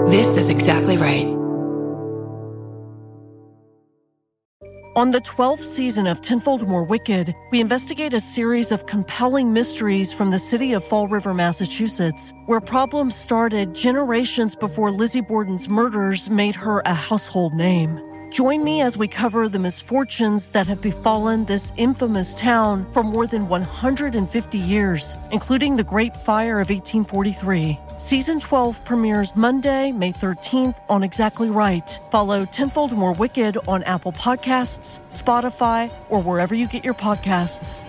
This is exactly right. On the 12th season of Tenfold More Wicked, we investigate a series of compelling mysteries from the city of Fall River, Massachusetts, where problems started generations before Lizzie Borden's murders made her a household name. Join me as we cover the misfortunes that have befallen this infamous town for more than 150 years, including the Great Fire of 1843. Season 12 premieres Monday, May 13th on Exactly Right. Follow Tenfold More Wicked on Apple Podcasts, Spotify, or wherever you get your podcasts.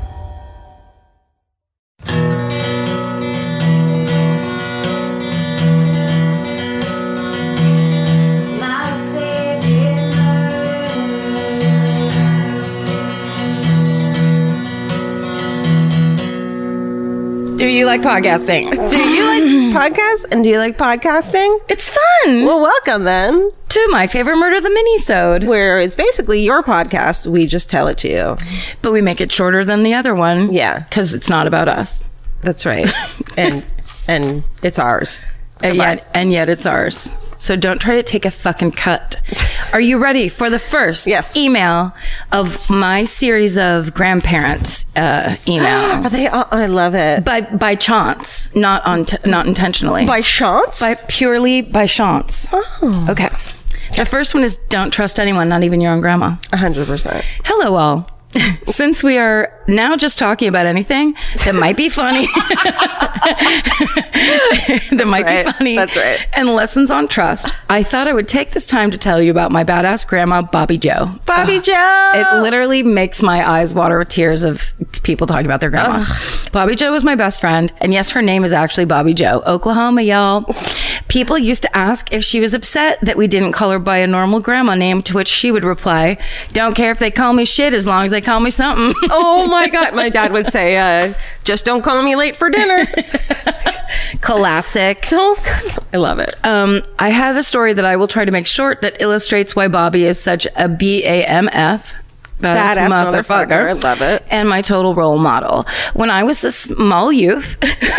Do you like podcasting? Do you like podcasts? And do you like podcasting? It's fun. Well, welcome then To My Favorite Murder, the mini-sode. where it's basically your podcast. We just tell it to you. But we make it shorter than the other one. Yeah. Because it's not about us. That's right. and it's ours. And yet it's ours. So don't try to take a fucking cut. Are you ready for the first Yes. email of my series of grandparents emails? Are they? I love it. By chance, not intentionally. By chance? Purely by chance. Oh. Okay. The first one is don't trust anyone, not even your own grandma. 100%. Hello all. Since we are now just talking about anything that might be funny, be funny, That's right. and lessons on trust, I thought I would take this time to tell you about my badass grandma, Bobby Joe. Bobby Joe! It literally makes my eyes water with tears of people talking about their grandmas. Bobby Joe was my best friend, and yes, her name is actually Bobby Joe. Oklahoma, y'all. People used to ask if she was upset that we didn't call her by a normal grandma name, to which she would reply, "Don't care if they call me shit as long as they call me something." Oh my God. My dad would say, just don't call me late for dinner. Classic. I love it. I have a story that I will try to make short that illustrates why Bobby is such a BAMF. Badass motherfucker. I love it. And my total role model. When I was a small youth,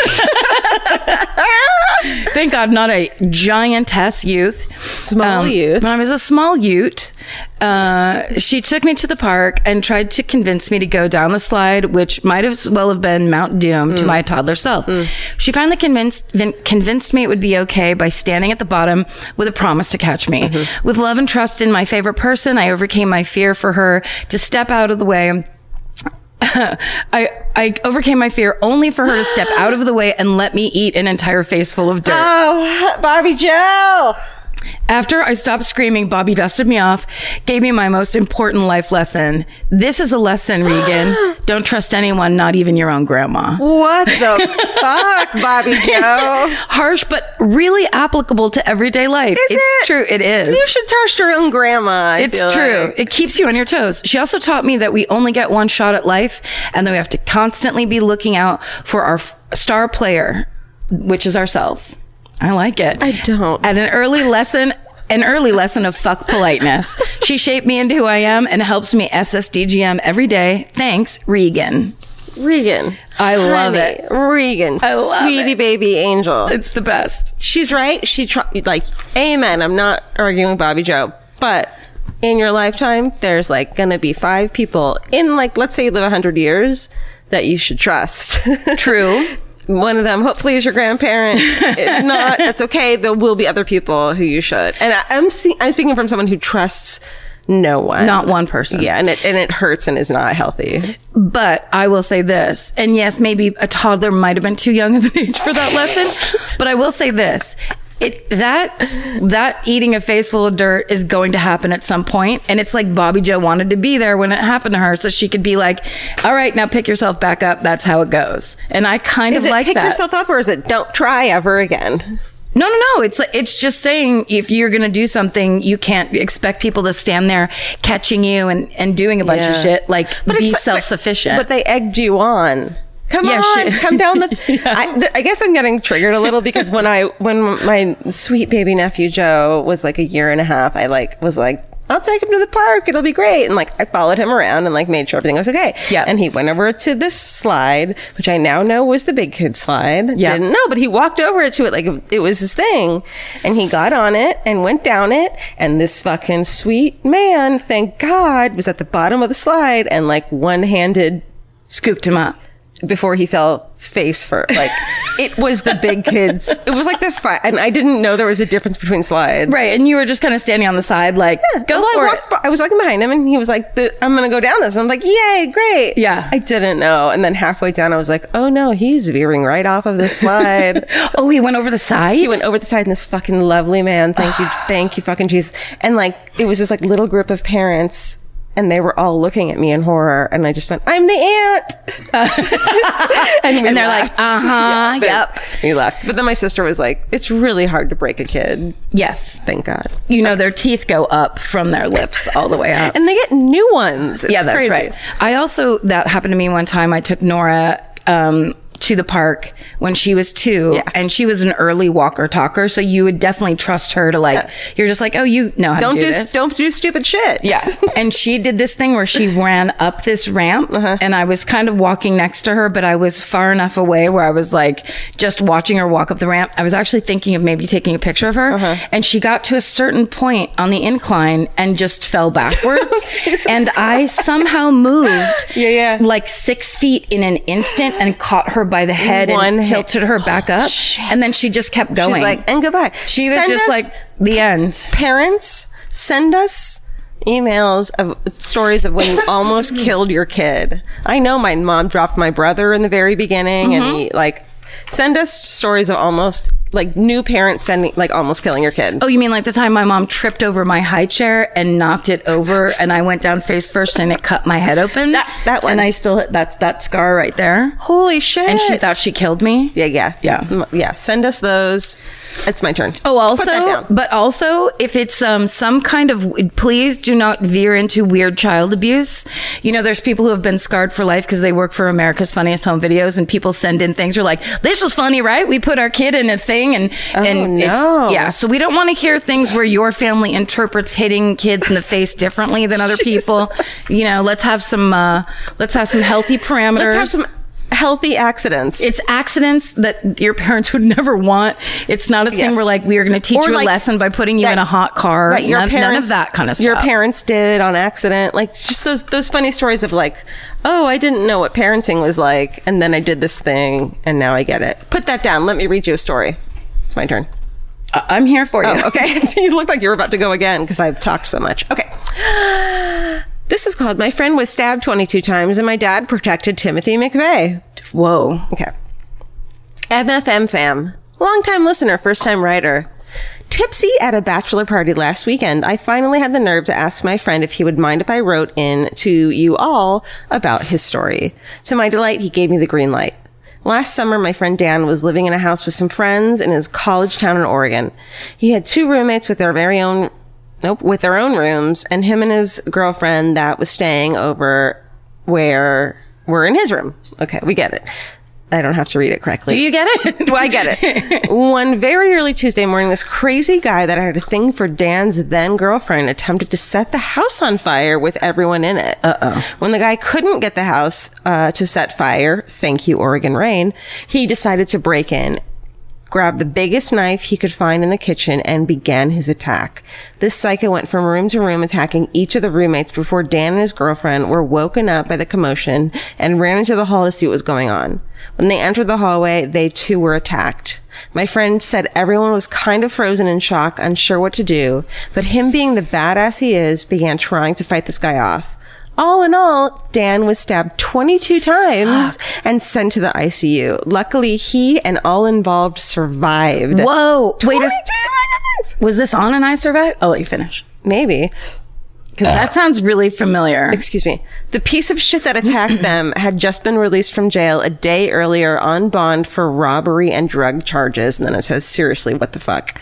thank God, not a giantess youth. Small youth. When I was a small youth, she took me to the park and tried to convince me to go down the slide, which might as well have been Mount Doom to my toddler self. She finally convinced me it would be okay by standing at the bottom with a promise to catch me. With love and trust in my favorite person, I overcame my fear for her to step out of the way. I overcame my fear only for her to step out of the way and let me eat an entire face full of dirt. Oh, Bobby Joe! After I stopped screaming, Bobby dusted me off, gave me my most important life lesson. This is a lesson, Regan. Don't trust anyone, not even your own grandma. What the fuck, Bobby Joe? Harsh, but really applicable to everyday life. It's true. It is. You should trust your own grandma. It's true. It keeps you on your toes. She also taught me that we only get one shot at life and that we have to constantly be looking out for our star player, which is ourselves. I like it. I don't. At an early lesson of fuck politeness. She shaped me into who I am and helps me SSDGM every day. Thanks, Regan. Regan. I love it. Regan. I love Sweetie it. baby angel. It's the best. She's right. She amen. I'm not arguing with Bobby Joe, but in your lifetime, there's gonna be 5 people in let's say you live 100 years that you should trust. True. One of them, hopefully, is your grandparent. If not, that's okay. There will be other people who you should. And I'm speaking from someone who trusts no one. Not one person. Yeah, and it hurts and is not healthy. But I will say this, and yes, maybe a toddler might have been too young of an age for that lesson, but I will say this. That eating a face full of dirt is going to happen at some point, and it's like Bobby Joe wanted to be there when it happened to her, so she could be like, "All right, now pick yourself back up. That's how it goes." And I kind of like that. Is it pick yourself up, or is it don't try ever again? No. It's just saying if you're going to do something, you can't expect people to stand there catching you and doing a bunch of shit. Be self-sufficient. But they egged you on. Come on, come down the. I guess I'm getting triggered a little because when my sweet baby nephew Joe was a year and a half, I was I'll take him to the park. It'll be great. And like, I followed him around and like made sure everything was okay. Yeah. And he went over to this slide, which I now know was the big kid slide. Yeah. Didn't know, but he walked over to it like it was his thing. And he got on it and went down it. And this fucking sweet man, thank God, was at the bottom of the slide and like one-handed Scooped him up. before he fell face first. Like, it was the big kids. It was like and I didn't know there was a difference between slides. Right. And you were just kind of standing on the side, like, go Well, for it. I was walking behind him and he was like, I'm going to go down this. And I'm like, yay, great. Yeah. I didn't know. And then halfway down, I was like, oh no, he's veering right off of this slide. Oh, he went over the side? He went over the side and this fucking lovely man. Thank you fucking Jesus. And like, it was this like little group of parents and they were all looking at me in horror. And I just went, I'm the aunt. And they're like, Yeah, yep. He left. But then my sister was like, it's really hard to break a kid. Yes. Thank God. You know, their teeth go up from their lips all the way up. And they get new ones. It's Yeah, that's crazy. right. I also, that happened to me one time. I took Nora to the park when she was 2, Yeah. and she was an early walker talker. So you would definitely trust her to like, you're just like, oh, you know how to do this. Don't do stupid shit. Yeah. And she did this thing where she ran up this ramp and I was kind of walking next to her, but I was far enough away where I was like just watching her walk up the ramp. I was actually thinking of maybe taking a picture of her. And she got to a certain point on the incline and just fell backwards. And I somehow moved like 6 feet in an instant and caught her by the head and tilted her back up. And then she just kept going. She's like, and goodbye. She was just like, the end. Parents, send us emails of stories of when you almost killed your kid. I know my mom dropped my brother in the very beginning and he like, send us stories of almost like new parents sending like almost killing your kid. Oh, you mean like the time my mom tripped over my high chair and knocked it over and I went down face first and it cut my head open? That one. And I still, that's that scar right there. Holy shit. And she thought she killed me. Yeah. Send us those. It's my turn. Oh, Put that also, down. but also, if it's some kind of, please do not veer into weird child abuse. You know, there's people who have been scarred for life because they work for America's Funniest Home Videos, and people send in things. Are like, this was funny, right? We put our kid in a thing, and no. it's, yeah. So we don't want to hear things where your family interprets hitting kids in the face differently than other people. You know, let's have some healthy parameters. Let's have some healthy accidents. It's accidents that your parents would never want. It's not a thing Yes. where like we are going to teach Or, you a like, lesson by putting you that- in a hot car. that your None of that kind of stuff. Your parents did on accident. Like just those funny stories of like, oh, I didn't know what parenting was like, and then I did this thing, and now I get it. Put that down. Let me read you a story. It's my turn. I'm here for you. Oh, okay. You look like you're about to go again because I've talked so much. Okay. This is called My Friend Was Stabbed 22 Times and My Dad Protected Timothy McVeigh. Whoa. Okay. MFM fam. Long-time listener, first-time writer. Tipsy at a bachelor party last weekend, I finally had the nerve to ask my friend if he would mind if I wrote in to you all about his story. To my delight, he gave me the green light. Last summer, my friend Dan was living in a house with some friends in his college town in Oregon. He had 2 roommates with their own rooms, and him and his girlfriend that was staying over were in his room. Okay, we get it. I don't have to read it correctly. Do you get it? Do I get it? One very early Tuesday morning, this crazy guy that had a thing for Dan's then girlfriend attempted to set the house on fire with everyone in it. When the guy couldn't get the house to set fire, thank you, Oregon rain, he decided to break in, grabbed the biggest knife he could find in the kitchen, and began his attack. This psycho went from room to room attacking each of the roommates before Dan and his girlfriend were woken up by the commotion and ran into the hall to see what was going on. When they entered the hallway, they too were attacked. My friend said everyone was kind of frozen in shock, unsure what to do, but him being the badass he is, began trying to fight this guy off. All in all, Dan was stabbed 22 times and sent to the ICU. Luckily, he and all involved survived. Whoa. Wait, 22 was this on an I Survived? I'll let you finish. Maybe. Because that sounds really familiar. Excuse me. The piece of shit that attacked them had just been released from jail a day earlier on bond for robbery and drug charges. And then it says, seriously, what the fuck?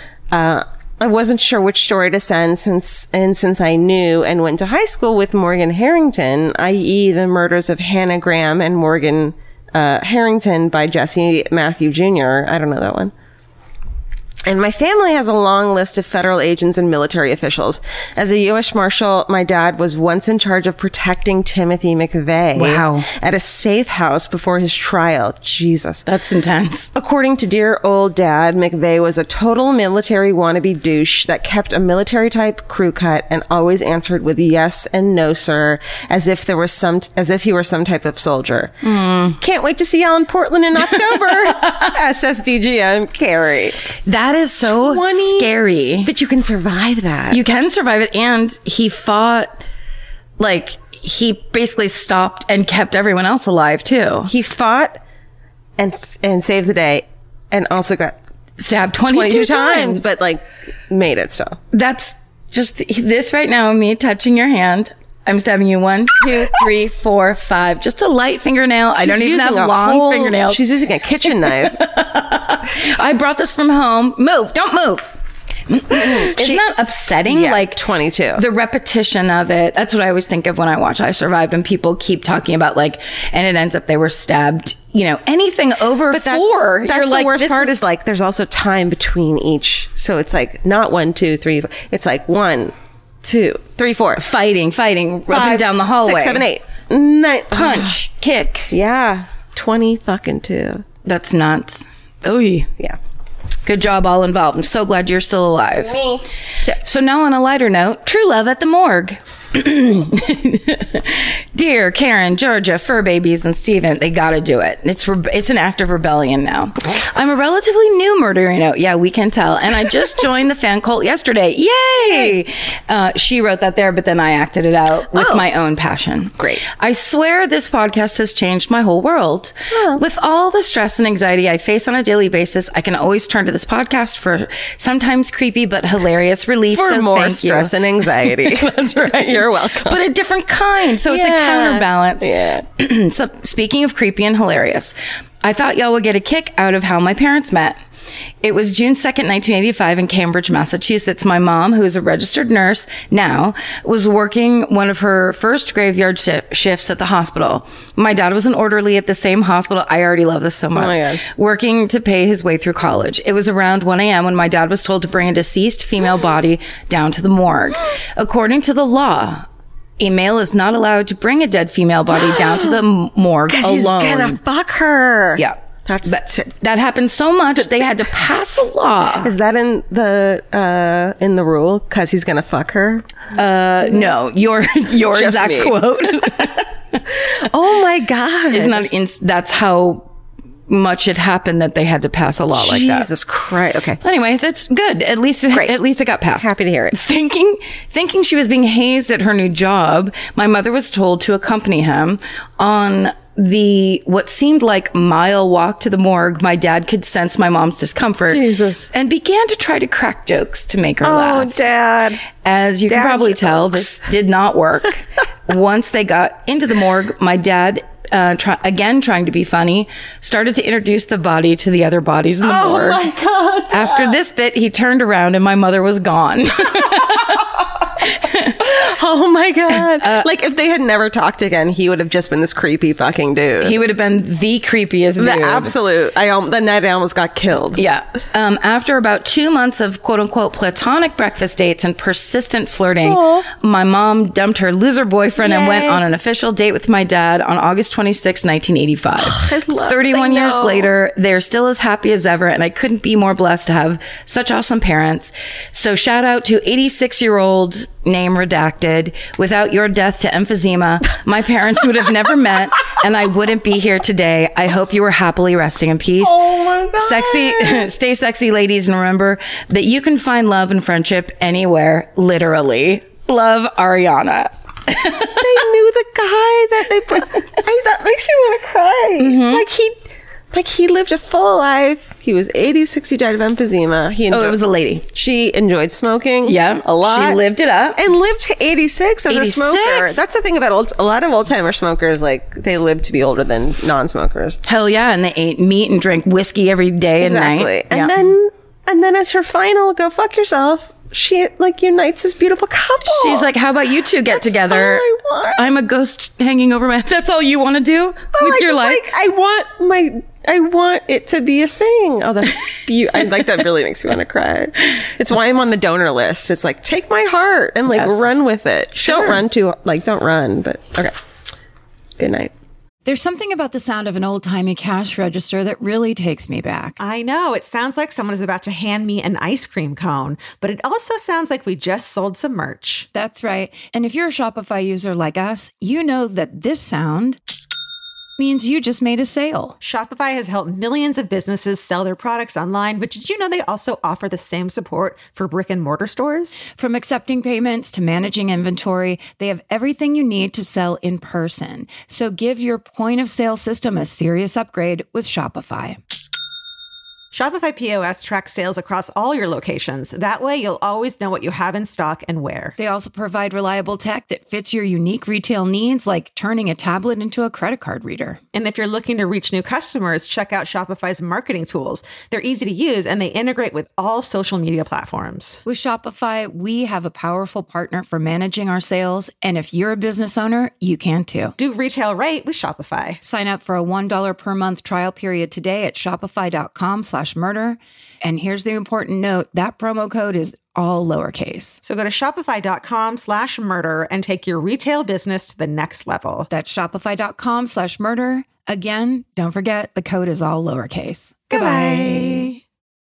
I wasn't sure which story to send since I knew and went to high school with Morgan Harrington, i.e. the murders of Hannah Graham and Morgan Harrington by Jesse Matthew Jr. I don't know that one. And my family has a long list of federal agents and military officials. As a U.S. Marshal, my dad was once in charge of protecting Timothy McVeigh. Wow. At a safe house before his trial. Jesus. That's intense. According to dear old dad, McVeigh was a total military wannabe douche that kept a military type crew cut and always answered with yes and no, sir, as if he were some type of soldier. Can't wait to see y'all in Portland in October. SSDGM Carrie. That is so scary. But you can survive that. You can survive it. And he fought, like, he basically stopped and kept everyone else alive, too. He fought and saved the day and also got stabbed 22 times. But, like, made it still. That's just this right now, me touching your hand. I'm stabbing you 1, 2, 3, 4, 5. Just a light fingernail. I don't even have long fingernails. She's using a kitchen knife. I brought this from home. Move. Don't move. Isn't that upsetting? Yeah, like 22. The repetition of it. That's what I always think of when I watch I Survived, and people keep talking about, like, and it ends up they were stabbed, you know, anything over 4. That's the worst part is like there's also time between each. So it's like not 1, 2, 3, 4. It's like 1, 2, 3, 4. Fighting, rubbing down the hallway. 6, 7, 8, 9. Punch, kick. Yeah. 20 fucking 2. That's nuts. Oh, yeah. Good job, all involved. I'm so glad you're still alive. Me too. So now on a lighter note, true love at the morgue. Dear Karen, Georgia, fur babies, and Steven, they gotta do it. It's an act of rebellion now. I'm a relatively new murderino. Yeah, we can tell. And I just joined the fan cult yesterday. Yay! She wrote that there, but then I acted it out with my own passion. Great. I swear this podcast has changed my whole world. Oh. With all the stress and anxiety I face on a daily basis, I can always turn to this podcast for sometimes creepy but hilarious relief. For so more stress and anxiety. That's right. You're welcome. But a different kind. So it's a counterbalance. Yeah. So speaking of creepy and hilarious, I thought y'all would get a kick out of how my parents met. It was June 2nd, 1985 in Cambridge, Massachusetts. My mom, who is a registered nurse now, was working one of her first graveyard shifts at the hospital. My dad was an orderly at the same hospital. I already love this so much. Oh my God. Working to pay his way through college. It was around 1 a.m. when my dad was told to bring a deceased female body down to the morgue. According to the law, a male is not allowed to bring a dead female body down to the morgue alone. He's gonna fuck her. Yeah. That happened so much that they had to pass a law. Is that in the rule? Because he's gonna fuck her? No, your exact me. quote. Oh my God! Isn't that that's how much it happened that they had to pass a law like that? Jesus Christ! Okay. Anyway, that's good. At least it got passed. Happy to hear it. Thinking she was being hazed at her new job, my mother was told to accompany him on what seemed like mile walk to the morgue. My dad could sense my mom's discomfort. Jesus. And began to try to crack jokes to make her laugh. Oh, Dad. As you can probably tell, this did not work. Once they got into the morgue, my dad, trying to be funny, started to introduce the body to the other bodies in the morgue. Oh my God, Dad. After this bit, he turned around and my mother was gone. Oh my God. Like if they had never talked again, he would have just been this creepy fucking dude. He would have been the creepiest dude. The absolute. The night I almost got killed. Yeah. After about 2 months of quote unquote platonic breakfast dates and persistent flirting, my mom dumped her loser boyfriend and went on an official date with my dad on August 26, 1985. 31 years later, they're still as happy as ever, and I couldn't be more blessed to have such awesome parents. So shout out to 86-year-old name redacted. Without your death to emphysema, my parents would have never met, and I wouldn't be here today. I hope you were happily resting in peace. Oh my God. Stay sexy, ladies, and remember that you can find love and friendship anywhere, literally. Love, Ariana. They knew the guy that they put. That makes me want to cry. Mm-hmm. Like he lived a full life. He was 86. He died of emphysema. It was a lady. She enjoyed smoking. Yeah, a lot. She lived it up and lived to 86 as a smoker. That's the thing about a lot of old timer smokers. Like they live to be older than non-smokers. Hell yeah, and they ate meat and drank whiskey every day and night. And then as her final go fuck yourself, she unites this beautiful couple. She's like, how about you two get together? All I want. I'm a ghost hanging over my. That's all you want to do with your life? I I want it to be a thing. Oh, that's beautiful. Like, that really makes me want to cry. It's why I'm on the donor list. It's like, take my heart and like run with it. Sure. Don't run, but okay. Good night. There's something about the sound of an old-timey cash register that really takes me back. I know. It sounds like someone is about to hand me an ice cream cone, but it also sounds like we just sold some merch. That's right. And if you're a Shopify user like us, you know that this sound means you just made a sale. Shopify has helped millions of businesses sell their products online, but did you know they also offer the same support for brick and mortar stores? From accepting payments to managing inventory, they have everything you need to sell in person. So give your point of sale system a serious upgrade with Shopify. Shopify POS tracks sales across all your locations. That way, you'll always know what you have in stock and where. They also provide reliable tech that fits your unique retail needs, like turning a tablet into a credit card reader. And if you're looking to reach new customers, check out Shopify's marketing tools. They're easy to use, and they integrate with all social media platforms. With Shopify, we have a powerful partner for managing our sales. And if you're a business owner, you can too. Do retail right with Shopify. Sign up for a $1 per month trial period today at shopify.com/murder. And here's the important note, that promo code is all lowercase. So go to shopify.com/murder and take your retail business to the next level. That's shopify.com/murder. Again, don't forget, the code is all lowercase. Goodbye.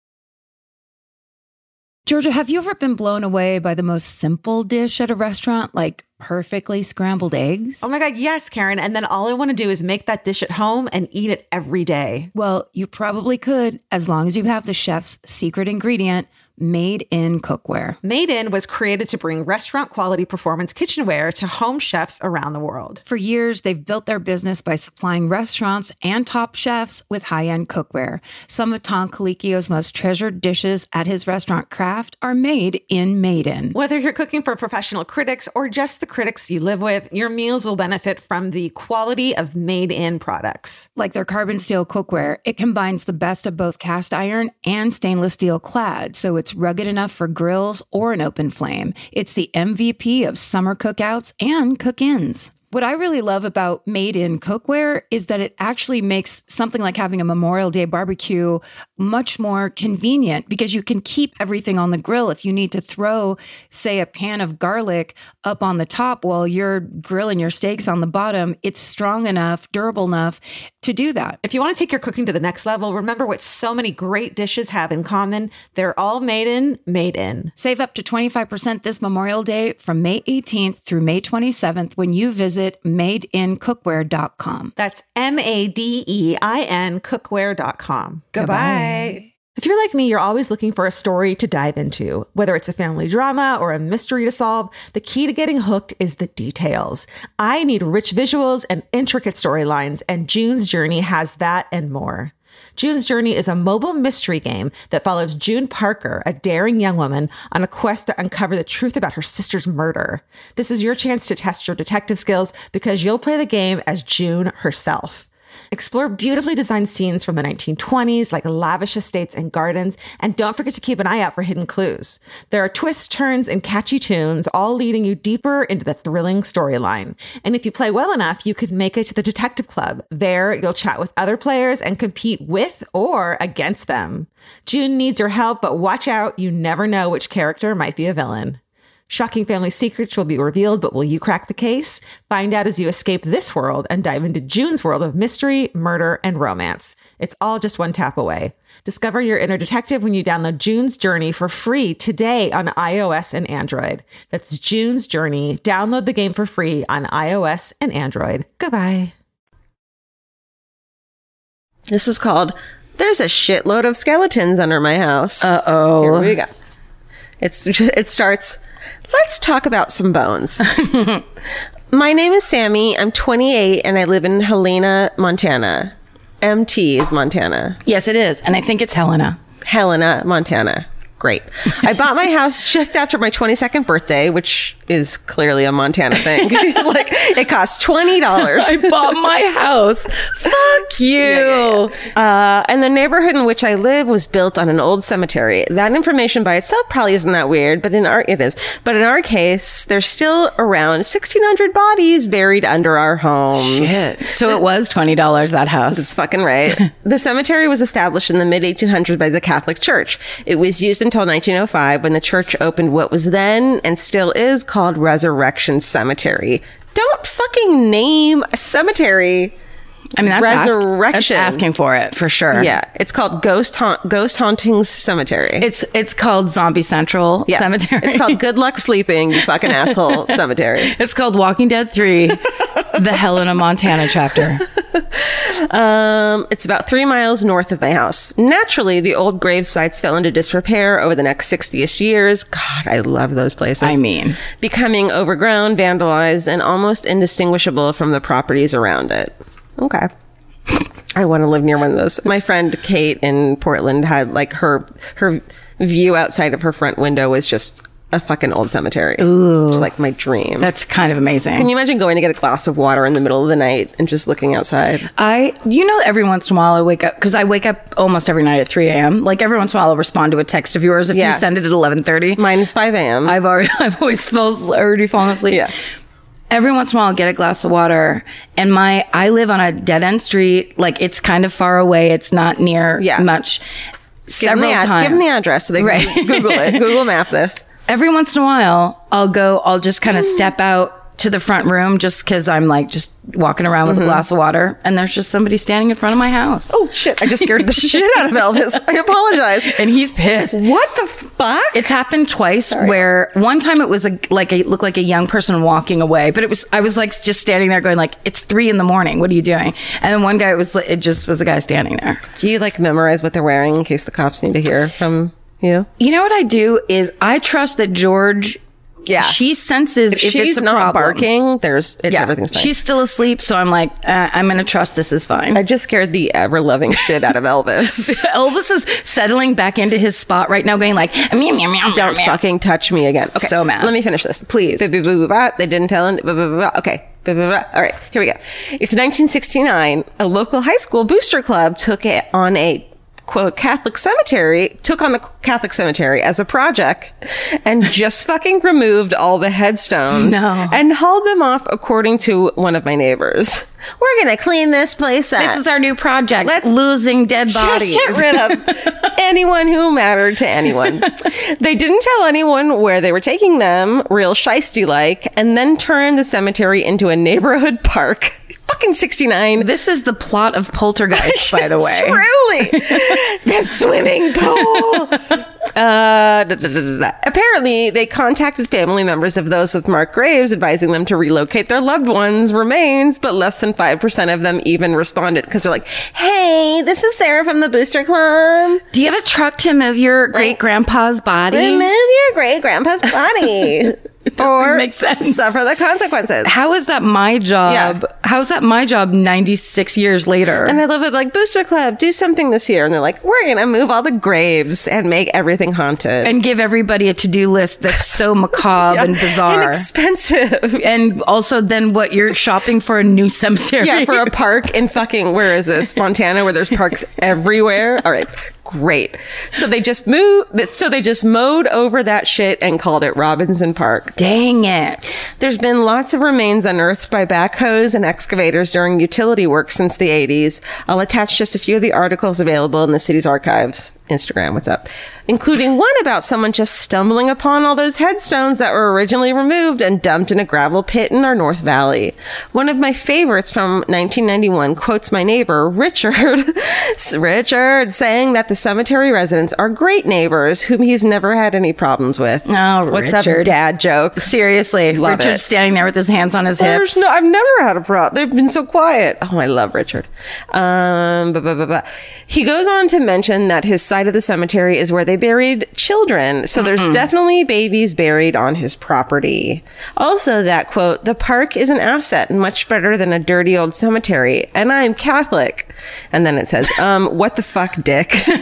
Georgia, have you ever been blown away by the most simple dish at a restaurant, like perfectly scrambled eggs? Oh my God, yes, Karen. And then all I want to do is make that dish at home and eat it every day. Well, you probably could, as long as you have the chef's secret ingredient, Made in Cookware. Made in was created to bring restaurant quality performance kitchenware to home chefs around the world. For years, they've built their business by supplying restaurants and top chefs with high-end cookware. Some of Tom Colicchio's most treasured dishes at his restaurant Craft are made in Made in. Whether you're cooking for professional critics or just the critics you live with, your meals will benefit from the quality of Made in products. Like their carbon steel cookware, it combines the best of both cast iron and stainless steel clad, so it's rugged enough for grills or an open flame. It's the MVP of summer cookouts and cook-ins. What I really love about Made in Cookware is that it actually makes something like having a Memorial Day barbecue much more convenient because you can keep everything on the grill. If you need to throw, say, a pan of garlic up on the top while you're grilling your steaks on the bottom, it's strong enough, durable enough to do that. If you want to take your cooking to the next level, remember what so many great dishes have in common. They're all made in. Save up to 25% this Memorial Day from May 18th through May 27th when you visit madeincookware.com. That's MADEIN cookware.com. Goodbye. If you're like me, you're always looking for a story to dive into. Whether it's a family drama or a mystery to solve, the key to getting hooked is the details. I need rich visuals and intricate storylines, and June's Journey has that and more. June's Journey is a mobile mystery game that follows June Parker, a daring young woman, on a quest to uncover the truth about her sister's murder. This is your chance to test your detective skills because you'll play the game as June herself. Explore beautifully designed scenes from the 1920s, like lavish estates and gardens, and don't forget to keep an eye out for hidden clues. There are twists, turns, and catchy tunes, all leading you deeper into the thrilling storyline. And if you play well enough, you could make it to the Detective Club. There, you'll chat with other players and compete with or against them. June needs your help, but watch out, you never know which character might be a villain. Shocking family secrets will be revealed, but will you crack the case? Find out as you escape this world and dive into June's world of mystery, murder, and romance. It's all just one tap away. Discover your inner detective when you download June's Journey for free today on iOS and Android. That's June's Journey. Download the game for free on iOS and Android. Goodbye. This is called There's a Shitload of Skeletons Under My House. Uh-oh. Here we go. It starts, let's talk about some bones. My name is Sammy. I'm 28 and I live in Helena, Montana. MT is Montana. Yes, it is. And I think it's Helena. Helena, Montana. Great. I bought my house just after my 22nd birthday, which is clearly a Montana thing. Like, it costs $20. I bought my house. Fuck you. And the neighborhood in which I live was built on an old cemetery. That information by itself probably isn't that weird, but it is. But in our case, there's still around 1,600 bodies buried under our homes. Shit. So it was $20, that house. That's fucking right. The cemetery was established in the mid-1800s by the Catholic Church. It was used until 1905 when the church opened what was then and still is called Resurrection Cemetery. Don't fucking name a cemetery. I mean, that's Resurrection. That's asking for it, for sure. Yeah, it's called Ghost Hauntings Cemetery. It's called Zombie Central Cemetery. It's called Good Luck Sleeping, you fucking asshole cemetery. It's called Walking Dead 3, the Helena, Montana chapter. It's about 3 miles north of my house. Naturally, the old grave sites fell into disrepair over the next 60-ish years. God, I love those places. I mean, becoming overgrown, vandalized, and almost indistinguishable from the properties around it. Okay. I want to live near one of those. My friend Kate in Portland had like her view outside of her front window was just a fucking old cemetery. Ooh. It's like my dream. That's kind of amazing. Can you imagine going to get a glass of water in the middle of the night and just looking outside? Every once in a while I wake up, because I wake up almost every night at 3 a.m. Like every once in a while I'll respond to a text of yours if you send it at 11:30. Mine is 5 a.m. I've always already fallen asleep. Yeah. Every once in a while I'll get a glass of water, and I live on a dead end street. Like it's kind of far away. It's not near much. Several times. Give them the address so they can Google it. Google map this. Every once in a while I'll just kind of step out to the front room just because I'm like just walking around with a glass of water, and there's just somebody standing in front of my house. Oh shit, I just scared the shit out of Elvis. I apologize. And he's pissed. What the fuck? It's happened twice. Where one time it was it looked like a young person walking away, but I was like just standing there going like, it's 3 a.m. What are you doing? And then one guy it just was a guy standing there. Do you like memorize what they're wearing in case the cops need to hear from you? You know what I do is I trust that George. Yeah, she senses if she's it's a not problem. barking. Everything's fine. She's still asleep, so I'm like, I'm going to trust this is fine. I just scared the ever-loving shit out of Elvis. Elvis is settling back into his spot right now, going like, meow, meow, meow, don't meow. fucking touch me again. Okay, so mad. Let me finish this, please. They didn't tell him. Okay. All right, here we go. It's 1969. A local high school booster club took on the Catholic cemetery as a project and just fucking removed all the headstones and hauled them off, according to one of my neighbors. We're going to clean this place up. This is our new project. Losing dead bodies. Just get rid of anyone who mattered to anyone. They didn't tell anyone where they were taking them, real shiesty-like, and then turned the cemetery into a neighborhood park. Fucking 69. This is the plot of Poltergeist, by the way. Truly. The swimming pool. Apparently, they contacted family members of those with marked graves, advising them to relocate their loved ones' remains, but less than 5% of them even responded because they're like, hey, this is Sarah from the Booster Club. Do you have a truck to move your great-grandpa's body? Remove your great-grandpa's body. Or makes sense. Suffer the consequences. How is that my job? Yeah. How is that my job 96 years later? And I love it, like, Booster Club, do something this year. And they're like, we're going to move all the graves and make everything haunted. And give everybody a to-do list that's so macabre and bizarre. And expensive. And also then what, you're shopping for a new cemetery? Yeah, for a park in fucking, where is this? Montana, where there's parks everywhere. All right. Great. So they just mowed over that shit and called it Robinson Park. Dang it. There's been lots of remains unearthed by backhoes and excavators during utility work since the 80s. I'll attach just a few of the articles available in the city's archives. Instagram, what's up? Including one about someone just stumbling upon all those headstones that were originally removed and dumped in a gravel pit in our North Valley. One of my favorites from 1991 quotes my neighbor, Richard, saying that the cemetery residents are great neighbors whom he's never had any problems with. Oh, what's Richard. up, dad joke? Seriously. Love Richard's it. standing there with his hands on his hips. I've never had a problem. They've been so quiet. Oh, I love Richard. He goes on to mention that his side of the cemetery is where they buried children. So there's definitely babies buried on his property. Also, that quote, the park is an asset much better than a dirty old cemetery. And I'm Catholic. And then it says, what the fuck, dick?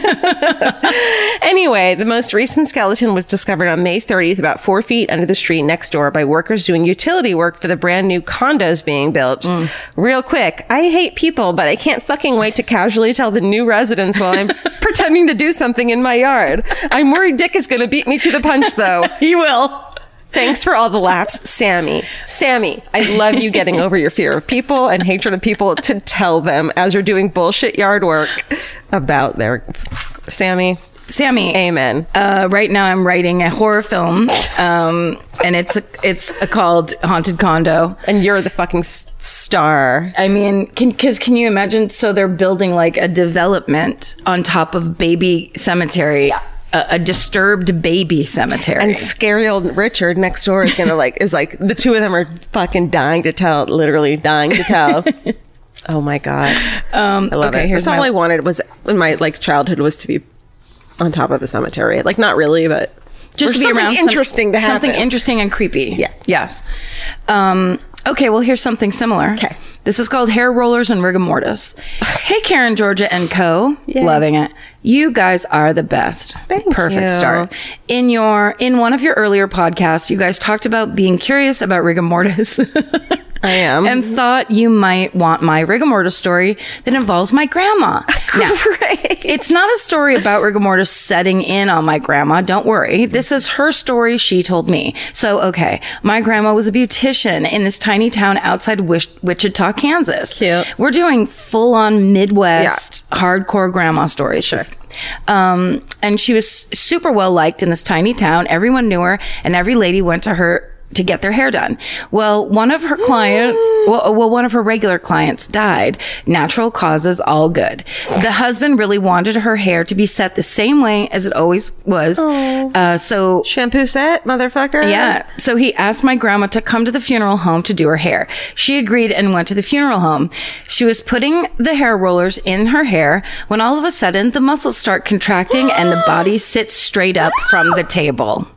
Anyway, the most recent skeleton was discovered on May 30th, about 4 feet under the street next door by workers doing utility work for the brand new condos being built. Real quick, I hate people, but I can't fucking wait to casually tell the new residents while I'm pretending to do something in my yard. I'm worried Dick is going to beat me to the punch, though. He will. Thanks for all the laughs, Sammy. Sammy, I love you getting over your fear of people and hatred of people to tell them as you're doing bullshit yard work about their... Sammy, amen. Right now I'm writing a horror film, and it's called Haunted Condo. And you're the fucking star. I mean, can you imagine? So they're building like a development on top of baby cemetery. Yeah. A disturbed baby cemetery. And scary old Richard next door is gonna is the two of them are fucking dying to tell, literally dying to tell. Oh my God. I love it. That's all I wanted was in my childhood was to be on top of a cemetery. Like, not really, but just to be something around interesting to happen. Something interesting and creepy. Yeah. Yes. Okay, well, here's something similar. Okay. This is called Hair Rollers and Rigor Mortis. Hey, Karen, Georgia, and co. Yay. Loving it. You guys are the best. Perfect you. start. In one of your earlier podcasts, you guys talked about being curious about rigor mortis. I am. And thought you might want my rigor mortis story that involves my grandma. Now, Great. it's not a story about rigor mortis setting in on my grandma. Don't worry. This is her story she told me. So, okay. My grandma was a beautician in this tiny town outside Wichita, Kansas. Cute. We're doing full-on Midwest hardcore grandma stories. Sure. And she was super well liked in this tiny town. Everyone knew her, and every lady went to her to get their hair done. Well, one of her clients, one of her regular clients died. Natural causes, all good. The husband really wanted her hair to be set the same way as it always was. So shampoo set, motherfucker. yeah. So he asked my grandma to come to the funeral home to do her hair. She agreed and went to the funeral home. She was putting the hair rollers in her hair when all of a sudden the muscles start contracting and the body sits straight up from the table.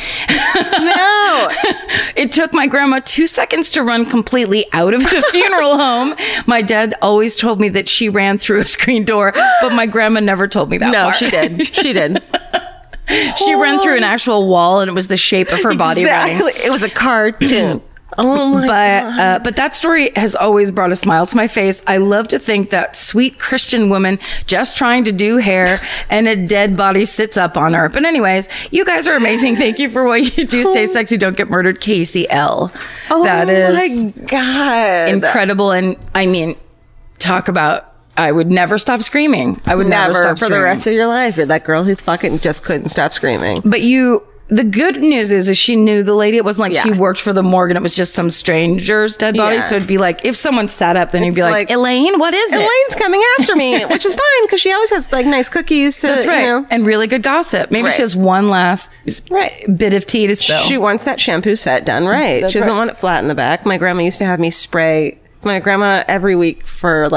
No. It took my grandma 2 seconds to run completely out of the funeral home. My dad always told me that she ran through a screen door, but my grandma never told me that part. No, she did. She did. She ran through an actual wall, and it was the shape of her body running. Exactly. It was a cartoon. Oh my God. But that story has always brought a smile to my face. I love to think that sweet Christian woman just trying to do hair and a dead body sits up on her. But anyways, you guys are amazing. Thank you for what you do. Stay sexy. Don't get murdered. Casey L. That is my God. incredible. And I mean, talk about, I would never stop screaming. I would never stop for screaming. the rest of your life. You're that girl who fucking just couldn't stop screaming. But the good news is she knew the lady. It wasn't like she worked for the morgue and it was just some stranger's dead body. Yeah. So it'd be like, if someone sat up, then you'd be like, Elaine, what is it? Elaine's coming after me, which is fine because she always has nice cookies to, That's right. you know. And really good gossip. Maybe she has one last bit of tea to spill. She wants that shampoo set done right. She doesn't want it flat in the back. My grandma used to have me spray. My grandma every week for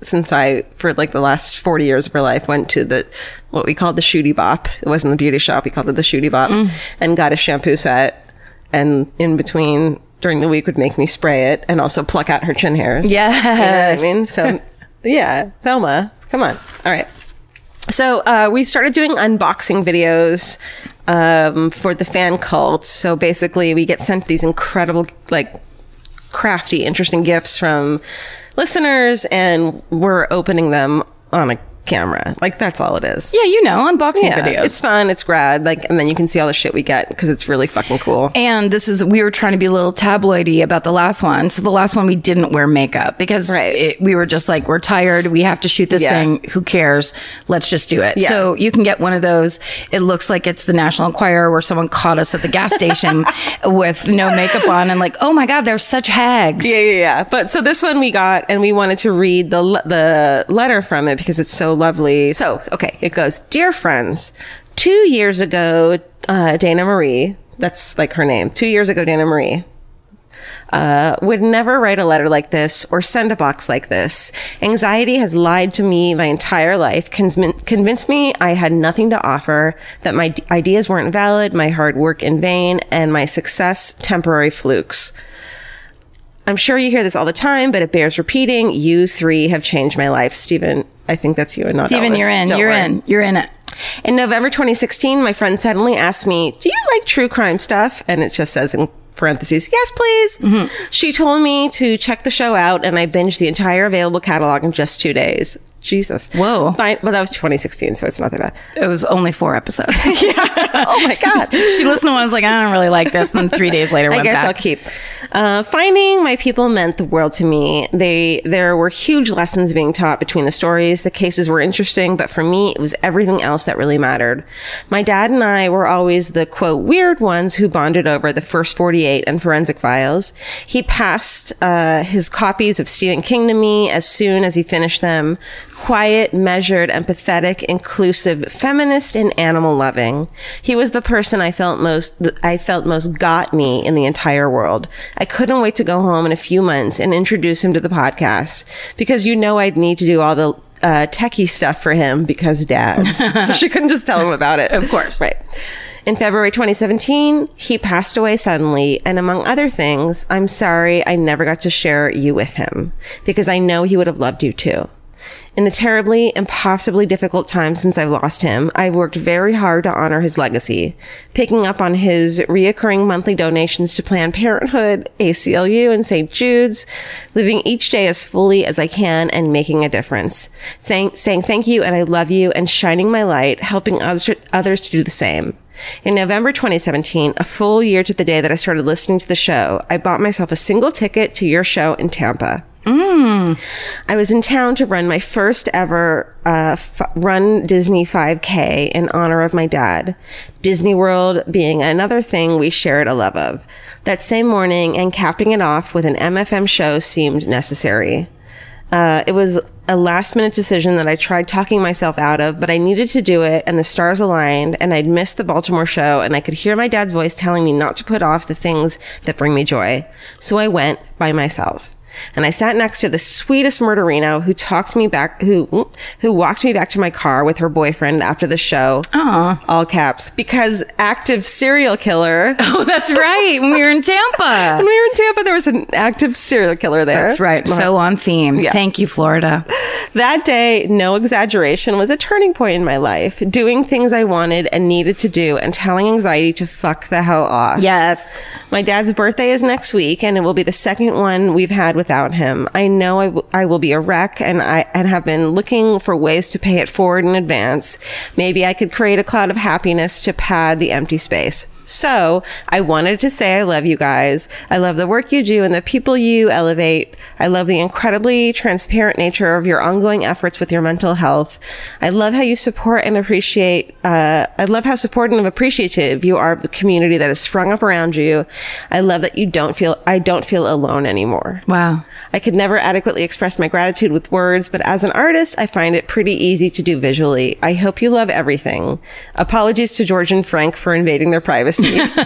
the last 40 years of her life went to what we called the Shooty Bop. It wasn't the beauty shop. We called it the Shooty Bop and got a shampoo set. And in between during the week would make me spray it and also pluck out her chin hairs. Yes. You know what I mean? So yeah, Thelma, come on. All right. So we started doing unboxing videos for the fan cult. So basically we get sent these incredible crafty, interesting gifts from listeners, and we're opening them on a camera. That's all it is. Yeah, unboxing videos. It's fun. It's grad. And then you can see all the shit we get because it's really fucking cool. And we were trying to be a little tabloidy about the last one. So the last one we didn't wear makeup because we were just we're tired. We have to shoot this thing. Who cares? Let's just do it. Yeah. So you can get one of those. It looks like it's the National Enquirer where someone caught us at the gas station with no makeup on and oh my God, they're such hags. Yeah. But so this one we got and we wanted to read the letter from it because it's so lovely. So, okay, it goes, Dear friends, 2 years ago, Dana Marie, that's her name, 2 years ago, Dana Marie, would never write a letter like this or send a box like this. Anxiety has lied to me my entire life, convinced me I had nothing to offer, that my ideas weren't valid, my hard work in vain, and my success temporary flukes. I'm sure you hear this all the time, but it bears repeating. You three have changed my life. Stephen, I think that's you and not Stephen, Elvis. you're in it. In November 2016, my friend suddenly asked me, do you like true crime stuff? And it just says in parentheses, yes, please. Mm-hmm. She told me to check the show out, and I binged the entire available catalog in just 2 days. Jesus. Whoa. Fine. Well, that was 2016, so it's not that bad. It was only 4 episodes. Yeah. Oh my God. She listened to one, was like, I don't really like this. And then 3 days later, went I guess back. I'll keep. Finding my people meant the world to me. There were huge lessons being taught between the stories. The cases were interesting, but for me, it was everything else that really mattered. My dad and I were always the, quote, weird ones who bonded over the First 48 and Forensic Files. He passed his copies of Stephen King to me as soon as he finished them. Quiet, measured, empathetic, inclusive, feminist, and animal loving. He was the person I felt most got me in the entire world. I couldn't wait to go home in a few months and introduce him to the podcast, because I'd need to do all the techie stuff for him because dads. So she couldn't just tell him about it. Of course. Right. In February 2017, he passed away suddenly, and among other things, I'm sorry I never got to share you with him, because I know he would have loved you too. In the terribly, impossibly difficult time since I've lost him, I've worked very hard to honor his legacy, picking up on his reoccurring monthly donations to Planned Parenthood, ACLU, and St. Jude's, living each day as fully as I can and making a difference. Saying thank you and I love you, and shining my light, helping others to do the same. In November 2017, a full year to the day that I started listening to the show, I bought myself a single ticket to your show in Tampa. I was in town to run my first ever Run Disney 5K in honor of my dad, Disney World being another thing we shared a love of. That same morning, and capping it off with an MFM show seemed necessary. It was a last-minute decision that I tried talking myself out of, but I needed to do it, and the stars aligned, and I'd missed the Baltimore show, and I could hear my dad's voice telling me not to put off the things that bring me joy. So I went by myself. And I sat next to the sweetest murderino who walked me back to my car with her boyfriend after the show. Aww. All caps. Because active serial killer. Oh, that's right. When we were in Tampa. When we were in Tampa, there was an active serial killer there. That's right. So on theme. Yeah. Thank you, Florida. That day, no exaggeration, was a turning point in my life. Doing things I wanted and needed to do, and telling anxiety to fuck the hell off. Yes. My dad's birthday is next week, and it will be the second one we've had without him. I know I will be a wreck, and have been looking for ways to pay it forward in advance. Maybe I could create a cloud of happiness to pad the empty space. So I wanted to say I love you guys. I love the work you do and the people you elevate. I love the incredibly transparent nature of your ongoing efforts with your mental health. I love how you support and appreciate, I love how supportive and appreciative you are of the community that has sprung up around you. I love that I don't feel alone anymore. Wow. I could never adequately express my gratitude with words, but as an artist, I find it pretty easy to do visually. I hope you love everything. Apologies to George and Frank for invading their privacy.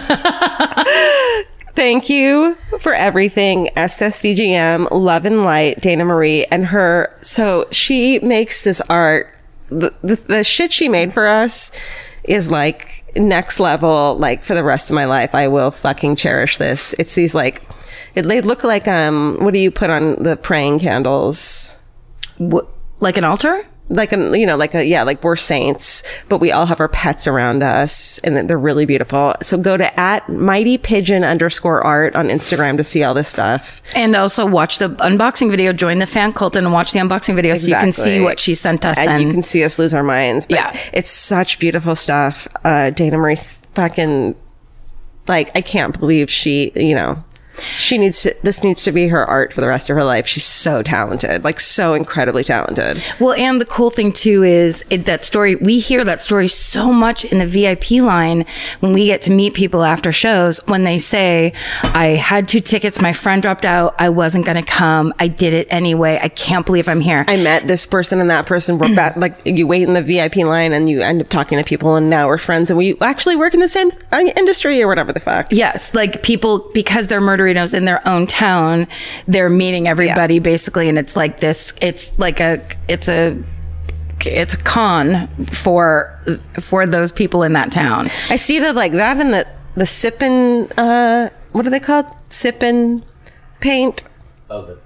Thank you for everything. SSDGM, Love and Light, Dana Marie, and her. So she makes this art. The shit she made for us is like next level. Like for the rest of my life, I will fucking cherish this. It's these like, they look like, what do you put on the praying candles? Like an altar? Like like we're saints, but we all have our pets around us, and they're really beautiful. So go to @mightypigeon_art on Instagram to see all this stuff. And also watch the unboxing video, join the fan cult and watch the unboxing video so you can see what she sent us. And you can see us lose our minds. But yeah, it's such beautiful stuff. Dana Marie fucking, like, I can't believe she, this needs to be her art for the rest of her life. She's so talented, like so incredibly talented. Well, and the cool thing too is that story, we hear that story so much in the VIP line when we get to meet people after shows, when they say, I had 2 tickets, my friend dropped out, I wasn't going to come, I did it anyway, I can't believe I'm here. I met this person and that person, we're back, like you wait in the VIP line and you end up talking to people, and now we're friends and we actually work in the same industry or whatever the fuck. Yes, like people, because they're murderinos in their own town, they're meeting everybody basically, and it's like this, it's a con for those people in that town. I see that, like that, and the sippin', what are they called? Sippin' paint. Oh,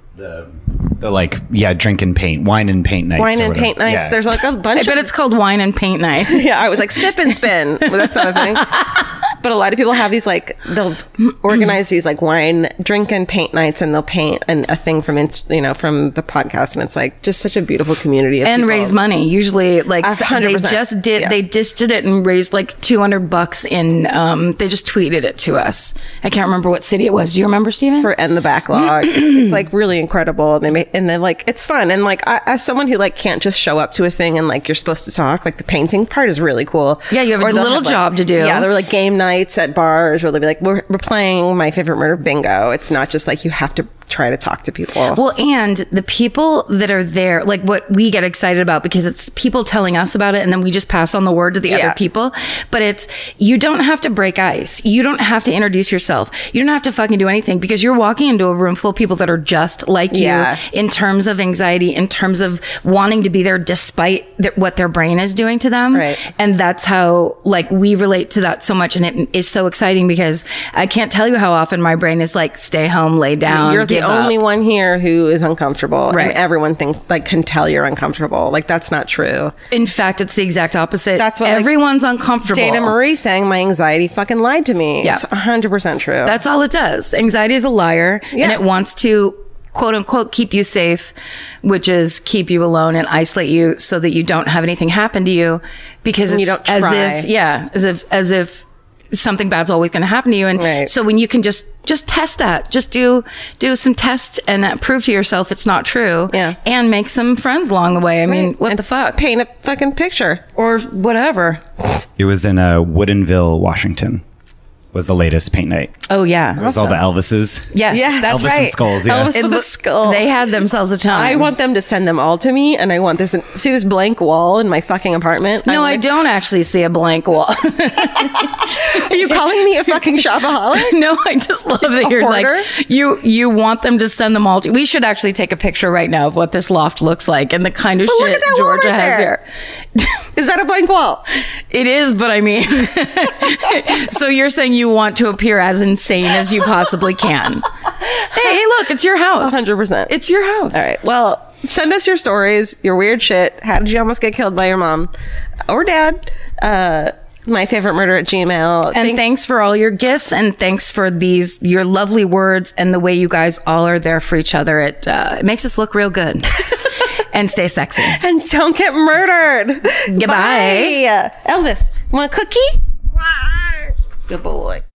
the like, yeah, drink and paint, wine and paint nights. Wine and paint nights. Yeah. There's like a bunch I bet it's called wine and paint night. Yeah, I was like sip and spin. Well, that's not a thing. But a lot of people have these like, they'll organize these like wine, drink and paint nights, and they'll paint a thing from, from the podcast. And it's like just such a beautiful community of And people. raise money. Usually, like 100%. they just did, Yes. they just did it and raised like $200 in. They just tweeted it to us. I can't remember what city it was. Do you remember, Stephen? For End the Backlog. It's like really incredible. And then like, it's fun. And like, as someone who like can't just show up to a thing and like you're supposed to talk, like the painting part is really cool. Yeah, you have a Or they'll little have, like- job to do. Yeah, they're like game nights at bars where they'll be like, we're playing My Favorite Murder bingo. It's not just like you have to try to talk to people. Well, and the people that are there, like what we get excited about because it's people telling us about it and then we just pass on the word to the other people. But it's, you don't have to break ice. You don't have to introduce yourself. You don't have to fucking do anything because you're walking into a room full of people that are just like you in terms of anxiety, in terms of wanting to be there despite what their brain is doing to them. Right. And that's how like we relate to that so much. And it is so exciting because I can't tell you how often my brain is like, stay home, lay down. You're the only one here who is uncomfortable. Right. And everyone can tell you're uncomfortable. Like that's not true. In fact, it's the exact opposite. That's what everyone's uncomfortable. Dana Marie saying my anxiety fucking lied to me. Yeah. It's 100% true. That's all it does. Anxiety is a liar and it wants to quote unquote keep you safe, which is keep you alone and isolate you so that you don't have anything happen to you because it's you don't as try. as if something bad's always going to happen to you. And so when you can just test that, just do some tests and prove to yourself it's not true. Yeah. And make some friends along the way. I mean, what the fuck? Paint a fucking picture. Or whatever. It was in Woodinville, Washington. Was the latest paint night. Oh yeah. It was all the Elvises. Yes, Yes. that's Elvis right. and skulls, yeah. Elvis with a skull. They had themselves a time. I want them to send them all to me, and I want this. See this blank wall in my fucking apartment? No, I don't actually see a blank wall. Are you calling me a fucking shopaholic? No, I just love that you're hoarder? like you want them to send them all to. We should actually take a picture right now of what this loft looks like and the kind of But look shit at that wall Georgia right has there. here. Is that a blank wall? It is, but I mean, so you're saying you want to appear as insane as you possibly can. Hey, look, it's your house. 100%. It's your house. All right. Well, send us your stories, your weird shit. How did you almost get killed by your mom or dad? My favorite murder at Gmail. And thanks for all your gifts and thanks for your lovely words and the way you guys all are there for each other. It makes us look real good. And stay sexy. And don't get murdered. Goodbye. Bye. Elvis, want a cookie? Good boy.